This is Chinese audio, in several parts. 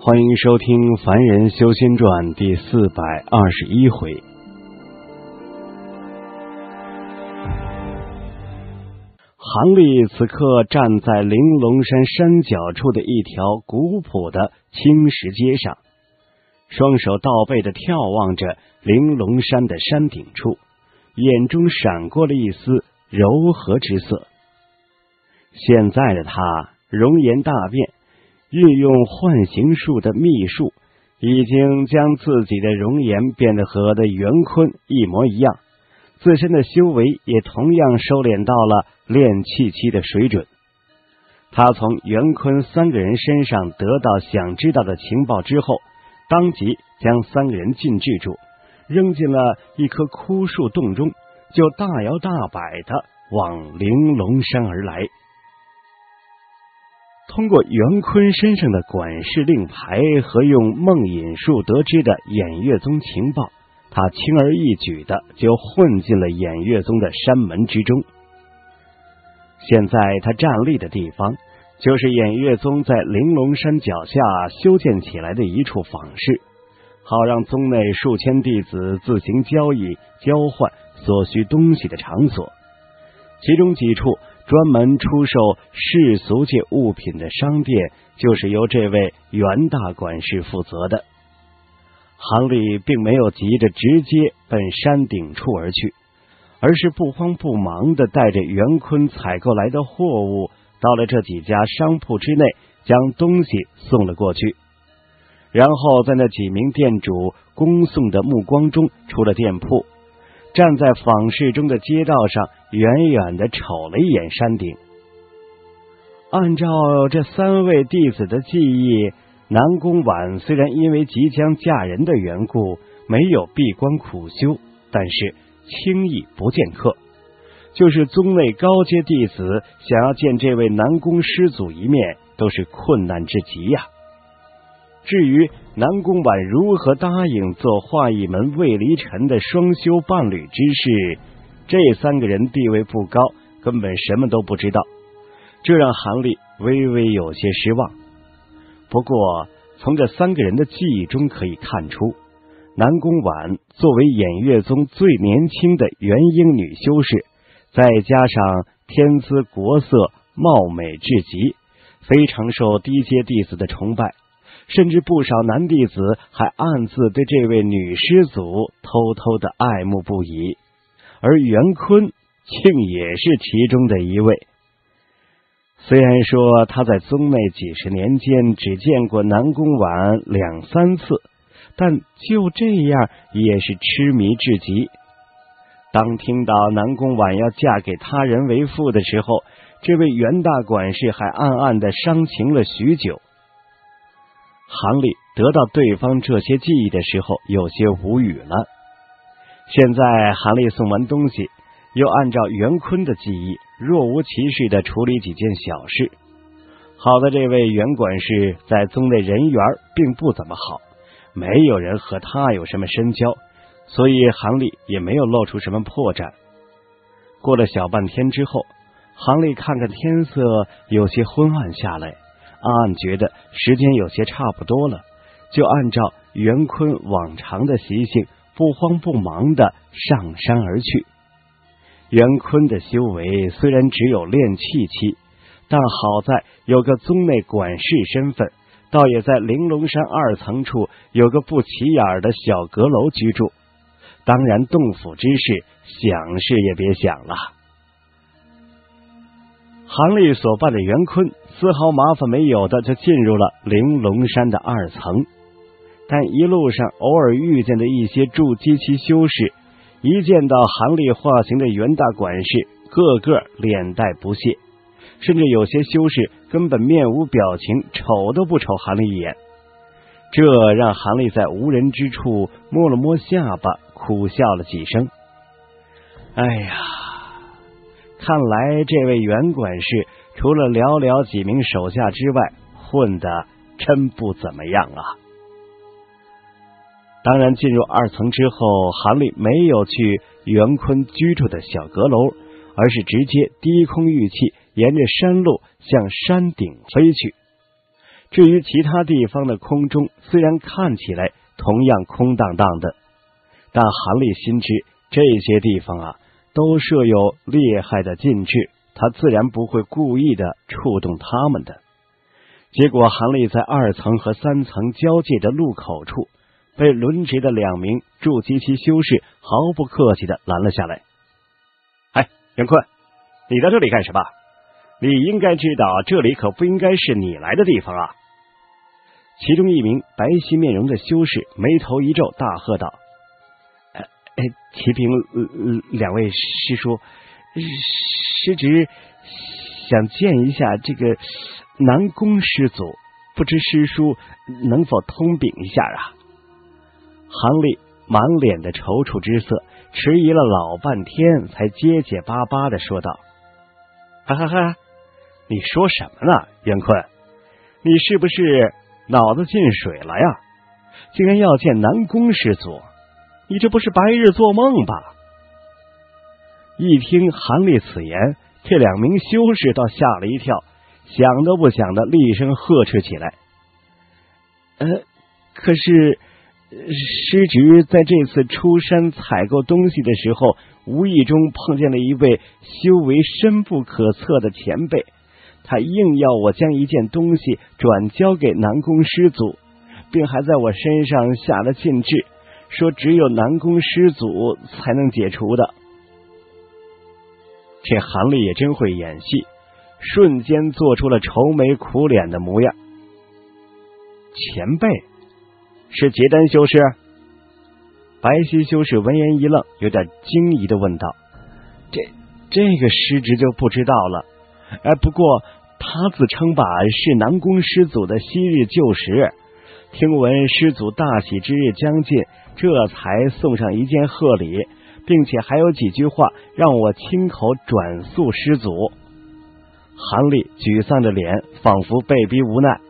欢迎收听《凡人修仙传》第421回。韩立此刻站在玲珑山山脚处的一条古朴的青石阶上，双手倒背地眺望着玲珑山的山顶处，眼中闪过了一丝柔和之色。现在的他容颜大变，运用幻形术的秘术，已经将自己的容颜变得和的袁坤一模一样，自身的修为也同样收敛到了炼气期的水准。他从袁坤3个人身上得到想知道的情报之后，当即将3个人禁制住，扔进了一棵枯树洞中，就大摇大摆地往玲珑山而来。通过袁坤身上的管事令牌和用梦引术得知的偃月宗情报，他轻而易举的就混进了偃月宗的山门之中。现在他站立的地方，就是偃月宗在玲珑山脚下修建起来的一处坊室，好让宗内数千弟子自行交易交换所需东西的场所。其中几处专门出售世俗界物品的商店，就是由这位袁大管事负责的。韩立并没有急着直接奔山顶处而去，而是不慌不忙地带着袁坤采购来的货物到了这几家商铺之内，将东西送了过去，然后在那几名店主恭送的目光中出了店铺，站在坊市中的街道上，远远地瞅了一眼山顶。按照这3位弟子的记忆，南宫婉虽然因为即将嫁人的缘故没有闭关苦修，但是轻易不见客，就是宗内高阶弟子想要见这位南宫师祖一面，都是困难之极呀。至于南宫婉如何答应做华义门魏离尘的双修伴侣之事，这3个人地位不高，根本什么都不知道，这让韩立微微有些失望。不过从这3个人的记忆中可以看出，南宫婉作为偃月宗最年轻的元婴女修士，再加上天姿国色，貌美至极，非常受低阶弟子的崇拜，甚至不少男弟子还暗自对这位女师祖偷偷的爱慕不已，而袁坤竟也是其中的一位。虽然说他在宗内几十年间只见过南宫婉2、3次，但就这样也是痴迷至极。当听到南宫婉要嫁给他人为妇的时候，这位袁大管事还暗暗的伤情了许久。韩立得到对方这些记忆的时候，有些无语了。现在韩立送完东西，又按照袁坤的记忆若无其事地处理几件小事。好在这位袁管事在宗内人缘并不怎么好，没有人和他有什么深交，所以韩立也没有露出什么破绽。过了小半天之后，韩立看看天色有些昏暗下来，暗暗觉得时间有些差不多了，就按照袁坤往常的习性，不慌不忙地上山而去。袁坤的修为虽然只有炼气期，但好在有个宗内管事身份，倒也在玲珑山2层处有个不起眼的小阁楼居住，当然洞府之事想是也别想了。韩立所办的袁坤丝毫麻烦没有的就进入了玲珑山的2层，但一路上偶尔遇见的一些筑基期修士，一见到韩立化形的袁大管事，个个脸带不屑，甚至有些修士根本面无表情，瞅都不瞅韩立一眼。这让韩立在无人之处摸了摸下巴，苦笑了几声。哎呀，看来这位袁管事除了寥寥几名手下之外，混得真不怎么样啊。当然进入2层之后，韩立没有去袁坤居住的小阁楼，而是直接低空玉气沿着山路向山顶飞去。 至于其他地方的空中，虽然看起来同样空荡荡的，但韩立心知这些地方啊都设有厉害的禁制，他自然不会故意的触动他们的。结果韩立在2层和3层交界的路口处，被轮值的2名筑基期修士毫不客气的拦了下来。哎，袁坤，你到这里干什么？你应该知道这里可不应该是你来的地方啊！其中一名白皙面容的修士眉头一皱，大喝道：启禀2位师叔，师侄想见一下这个南宫师祖，不知师叔能否通禀一下啊？韩立满脸的踌躇之色，迟疑了老半天，才结结巴巴的说道：哈哈哈，你说什么呢，袁坤？你是不是脑子进水了呀？竟然要见南宫师祖，你这不是白日做梦吧？一听韩立此言，这2名修士倒吓了一跳，想都不想的厉声呵斥起来。可是师侄在这次出山采购东西的时候，无意中碰见了一位修为深不可测的前辈，他硬要我将一件东西转交给南宫师祖，并还在我身上下了禁制，说只有南宫师祖才能解除的。这韩立也真会演戏，瞬间做出了愁眉苦脸的模样。前辈是结丹修士？白皙修士闻言一愣，有点惊疑的问道：这个师侄就不知道了。不过他自称吧是南宫师祖的昔日旧识，听闻师祖大喜之日将近，这才送上一件贺礼，并且还有几句话让我亲口转诉师祖。韩立沮丧着脸，仿佛被逼无奈。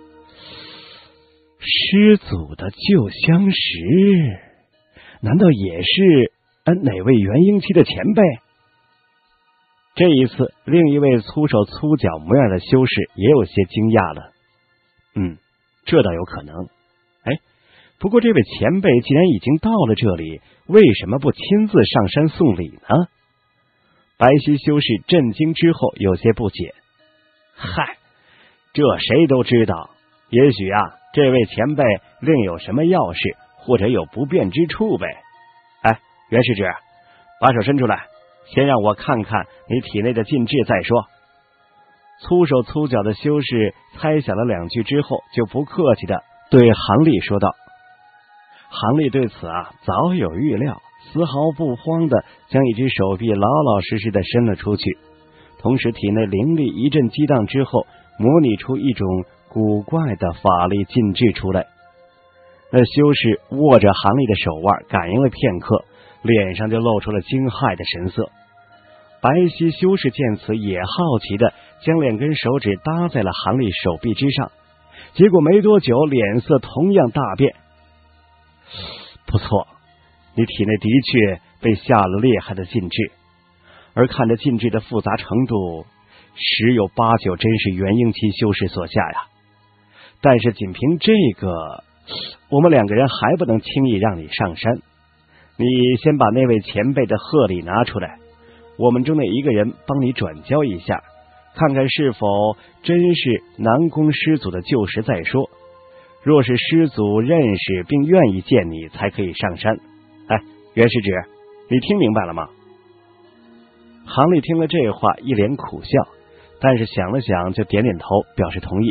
师祖的旧相识，难道也是哪位元婴期的前辈？这一次，另一位粗手粗脚模样的修士也有些惊讶了。这倒有可能。不过这位前辈既然已经到了这里，为什么不亲自上山送礼呢？白皙修士震惊之后有些不解。嗨，这谁都知道，也许这位前辈另有什么要事，或者有不便之处呗。袁师侄，把手伸出来，先让我看看你体内的禁制再说。粗手粗脚的修士猜想了2句之后，就不客气的对韩立说道。韩立对此早有预料，丝毫不慌的将一只手臂老老实实的伸了出去，同时体内灵力一阵激荡之后，模拟出一种古怪的法力禁制出来。那修士握着韩立的手腕，感应了片刻，脸上就露出了惊骇的神色。白皙修士见此，也好奇的将2根手指搭在了韩立手臂之上，结果没多久，脸色同样大变。不错，你体内的确被下了厉害的禁制，而看着禁制的复杂程度，十有八九真是元婴期修士所下呀。但是仅凭这个，我们2个人还不能轻易让你上山。你先把那位前辈的贺礼拿出来，我们中的一个人帮你转交一下，看看是否真是南宫师祖的旧识再说。若是师祖认识并愿意见你，才可以上山。袁师侄，你听明白了吗？韩立听了这话，一脸苦笑，但是想了想，就点点头，表示同意。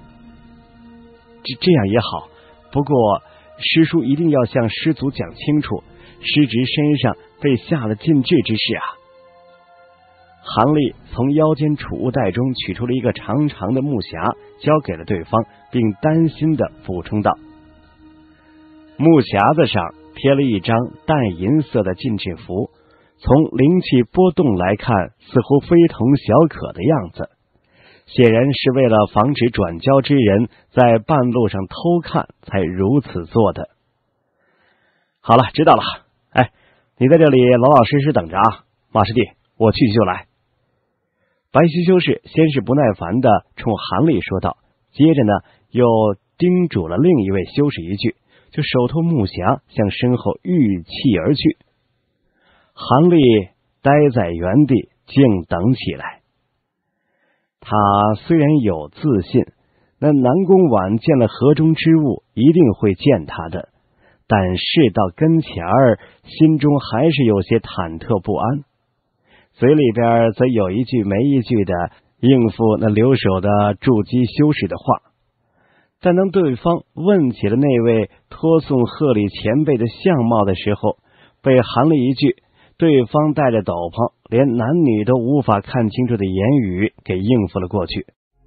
这样也好，不过师叔一定要向师祖讲清楚师侄身上被下了禁制之事啊。韩立从腰间储物袋中取出了一个长长的木匣，交给了对方，并担心的补充道：木匣子上贴了一张淡银色的禁制符，从灵气波动来看，似乎非同小可的样子，显然是为了防止转交之人在半路上偷看才如此做的。好了，知道了。你在这里老老实实等着啊，马师弟，我去就来。白皙修士先是不耐烦的冲韩立说道， 接着呢，又叮嘱了另一位修士一句，就手托木匣向身后御气而去。韩立呆在原地静等起来。他虽然有自信，那南宫婉见了河中之物一定会见他的，但事到跟前儿，心中还是有些忐忑不安，嘴里边则有一句没一句的应付那留守的筑基修士的话。但当对方问起了那位托送贺礼前辈的相貌的时候，被韩立一句对方戴着斗篷，连男女都无法看清楚的言语给应付了过去。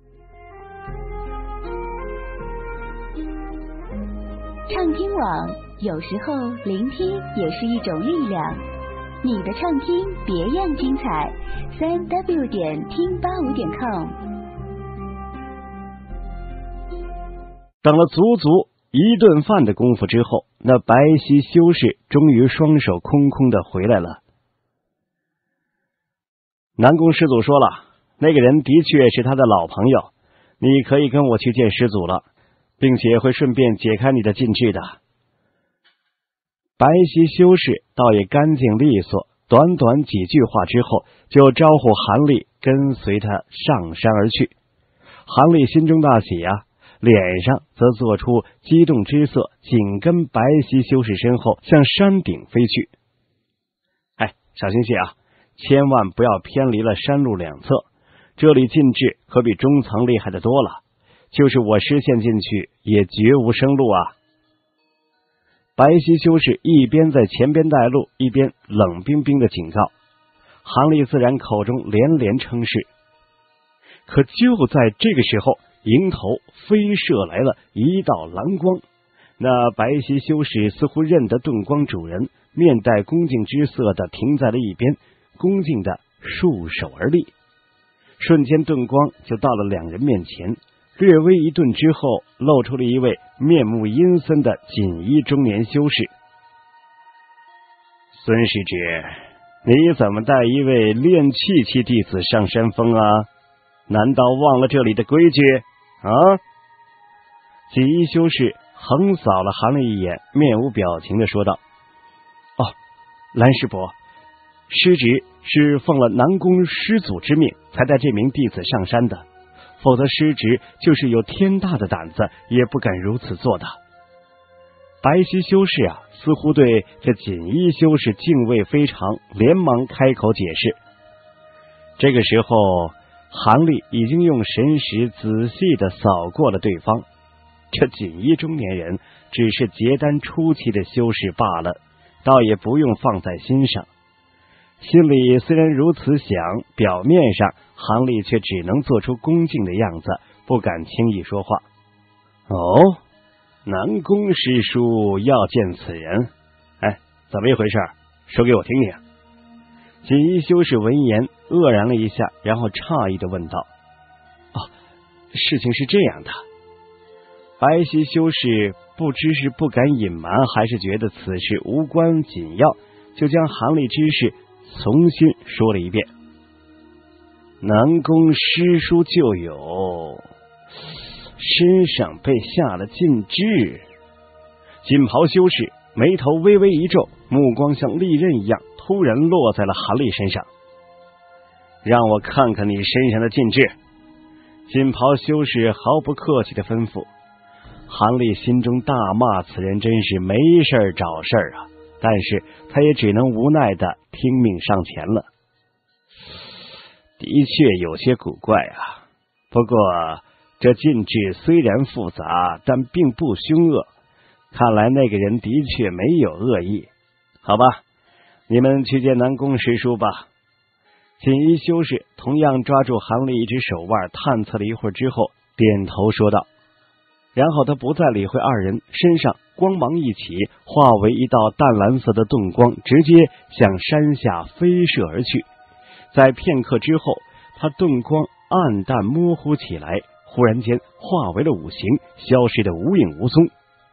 畅听网，有时候聆听也是一种力量。你的畅听别样精彩，3w 点听85.com。 等了足足一顿饭的功夫之后，那白皙修士终于双手空空的回来了。南宫师祖说了，那个人的确是他的老朋友，你可以跟我去见师祖了，并且会顺便解开你的禁制的。白皙修士倒也干净利索，短短几句话之后，就招呼韩立跟随他上山而去。韩立心中大喜啊，脸上则做出激动之色，紧跟白皙修士身后向山顶飞去。小心些啊，千万不要偏离了山路两侧，这里禁制可比中层厉害的多了，就是我失陷进去也绝无生路啊。白皙修士一边在前边带路，一边冷冰冰的警告。韩立自然口中连连称是。可就在这个时候，迎头飞射来了一道蓝光，那白皙修士似乎认得遁光主人，面带恭敬之色的停在了一边，恭敬的束手而立。瞬间遁光就到了两人面前，略微一顿之后，露出了一位面目阴森的锦衣中年修士。孙师侄，你怎么带一位炼气期弟子上山峰啊？难道忘了这里的规矩啊？锦衣修士横扫了韩立一眼，面无表情的说道：蓝师伯，师侄是奉了南宫师祖之命才带这名弟子上山的，否则师侄就是有天大的胆子也不敢如此做的。白皙修士啊，似乎对这锦衣修士敬畏非常，连忙开口解释。这个时候韩立已经用神识仔细的扫过了对方，这锦衣中年人只是结丹初期的修士罢了，倒也不用放在心上。心里虽然如此想，表面上韩立却只能做出恭敬的样子，不敢轻易说话。南宫师叔要见此人，怎么一回事？说给我听听。锦衣修士闻言愕然了一下，然后诧异的问道：事情是这样的。白皙修士不知是不敢隐瞒，还是觉得此事无关紧要，就将韩立之事重新说了一遍。南宫师叔就有身上被下了禁制。锦袍修士眉头微微一皱，目光像利刃一样突然落在了韩立身上。让我看看你身上的禁制。锦袍修士毫不客气的吩咐。韩立心中大骂此人真是没事找事啊，但是他也只能无奈的听命上前了。的确有些古怪啊，不过这禁制虽然复杂，但并不凶恶，看来那个人的确没有恶意。好吧，你们去见南宫师叔吧。锦衣修士同样抓住韩立一只手腕，探测了一会儿之后，点头说道。然后他不再理会二人，身上光芒一起，化为一道淡蓝色的遁光，直接向山下飞射而去。在片刻之后，他遁光暗淡模糊起来，忽然间化为了五行，消失的无影无踪。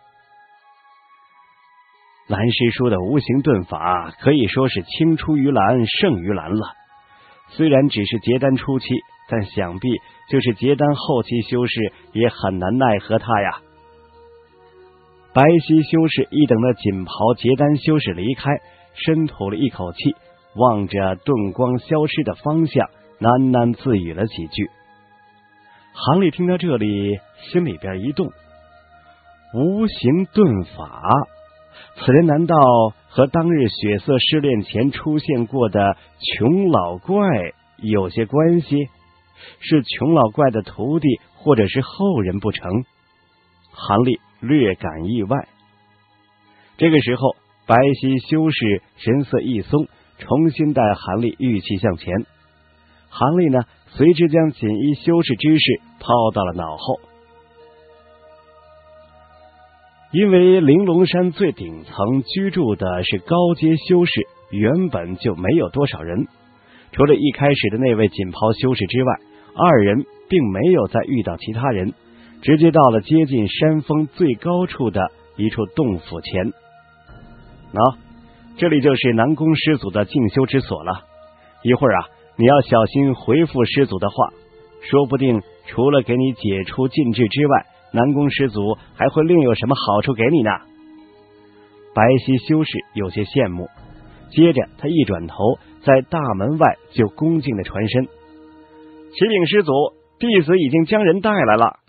蓝师叔的无形遁法可以说是青出于蓝胜于蓝了，虽然只是结丹初期， 但想必就是结丹后期修士也很难奈何他呀。白皙修士一等的锦袍结丹修士离开，深吐了一口气，望着遁光消失的方向，喃喃自语了几句。韩立听到这里，心里边一动，无形遁法，此人难道和当日血色试炼前出现过的穷老怪有些关系？是穷老怪的徒弟或者是后人不成？韩立略感意外。这个时候，白皙修士神色一松，重新带韩立玉器向前。韩立呢，随之将锦衣修士之事抛到了脑后。因为玲珑山最顶层居住的是高阶修士，原本就没有多少人，除了一开始的那位锦袍修士之外，二人并没有再遇到其他人，直接到了接近山峰最高处的一处洞府前。这里就是南宫师祖的静修之所了。一会儿你要小心回复师祖的话，说不定除了给你解除禁制之外，南宫师祖还会另有什么好处给你呢。白皙修士有些羡慕，接着他一转头，在大门外就恭敬的传声：启禀师祖，弟子已经将人带来了。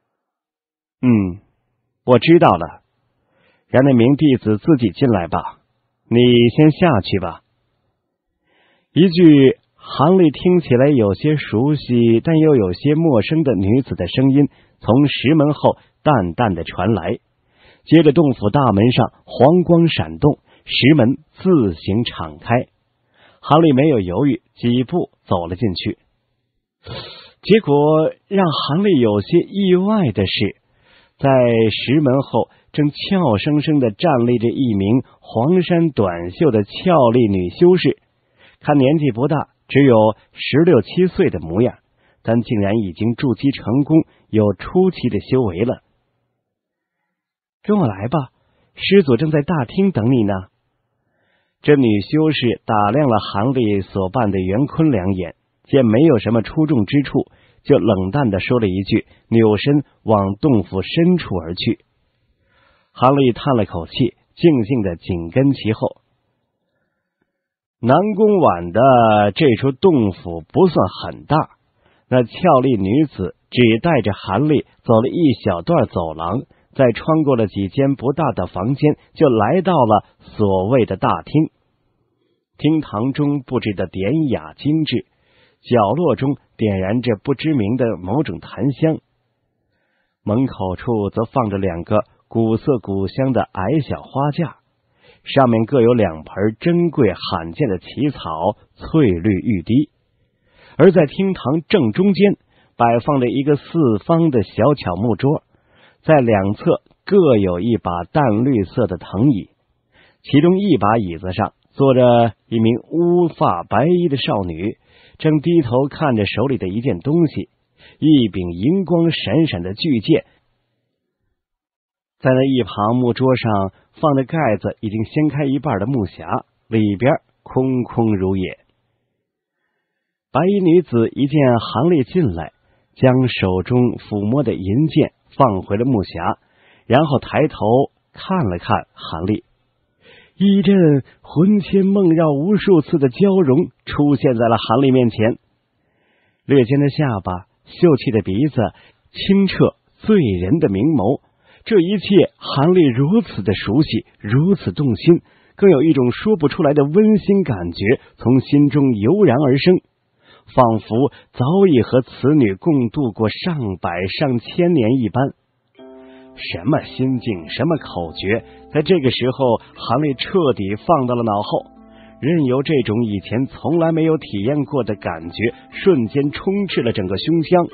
我知道了，让那名弟子自己进来吧，你先下去吧。一句韩立听起来有些熟悉但又有些陌生的女子的声音从石门后淡淡的传来，接着洞府大门上黄光闪动，石门自行敞开。韩立没有犹豫，几步走了进去。结果让韩立有些意外的是，在石门后正俏生生的站立着一名黄衫短袖的俏丽女修士，看年纪不大，只有16、17岁的模样，但竟然已经筑基成功，有初期的修为了。跟我来吧，师祖正在大厅等你呢。这女修士打量了韩立所扮的袁坤两眼，见没有什么出众之处，就冷淡地说了一句，扭身往洞府深处而去。韩立叹了口气，静静地紧跟其后。南宫晚的这处洞府不算很大，那俏丽女子只带着韩立走了一小段走廊，再穿过了几间不大的房间，就来到了所谓的大厅。厅堂中布置的典雅精致，角落中点燃着不知名的某种檀香，门口处则放着2个古色古香的矮小花架，上面各有2盆珍贵罕见的奇草，翠绿欲滴。而在厅堂正中间摆放着一个四方的小巧木桌，在2侧各有一把淡绿色的藤椅，其中一把椅子上坐着一名乌发白衣的少女，正低头看着手里的一件东西，一柄银光闪闪的巨剑。在那一旁木桌上放着盖子已经掀开一半的木匣，里边空空如也。白衣女子一见韩立进来，将手中抚摸的银剑放回了木匣，然后抬头看了看韩立，一阵魂牵梦绕无数次的交融出现在了韩立面前。略尖的下巴，秀气的鼻子，清澈醉人的明眸，这一切韩立如此的熟悉，如此动心，更有一种说不出来的温馨感觉从心中油然而生，仿佛早已和此女共度过上百上千年一般。什么心境，什么口诀，在这个时候韩立彻底放到了脑后，任由这种以前从来没有体验过的感觉瞬间充斥了整个胸腔。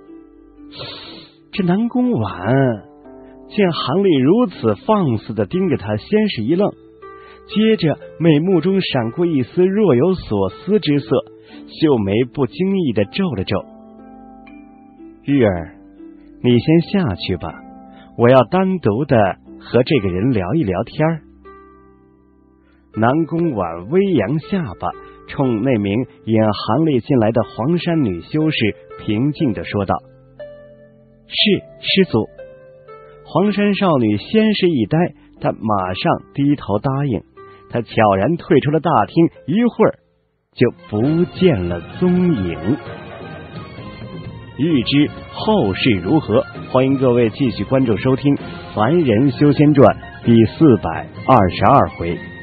这南宫晚见韩立如此放肆地盯着他，先是一愣，接着美目中闪过一丝若有所思之色，秀眉不经意地皱了皱。玉儿，你先下去吧，我要单独的和这个人聊一聊天儿。南宫晚微扬下巴， 冲那名引韩立进来的黄衫女修士平静地说道：“是，师祖。”黄衫少女先是一呆，她马上低头答应。她悄然退出了大厅，一会儿就不见了踪影。欲知后事如何，欢迎各位继续关注收听《凡人修仙传》第422回。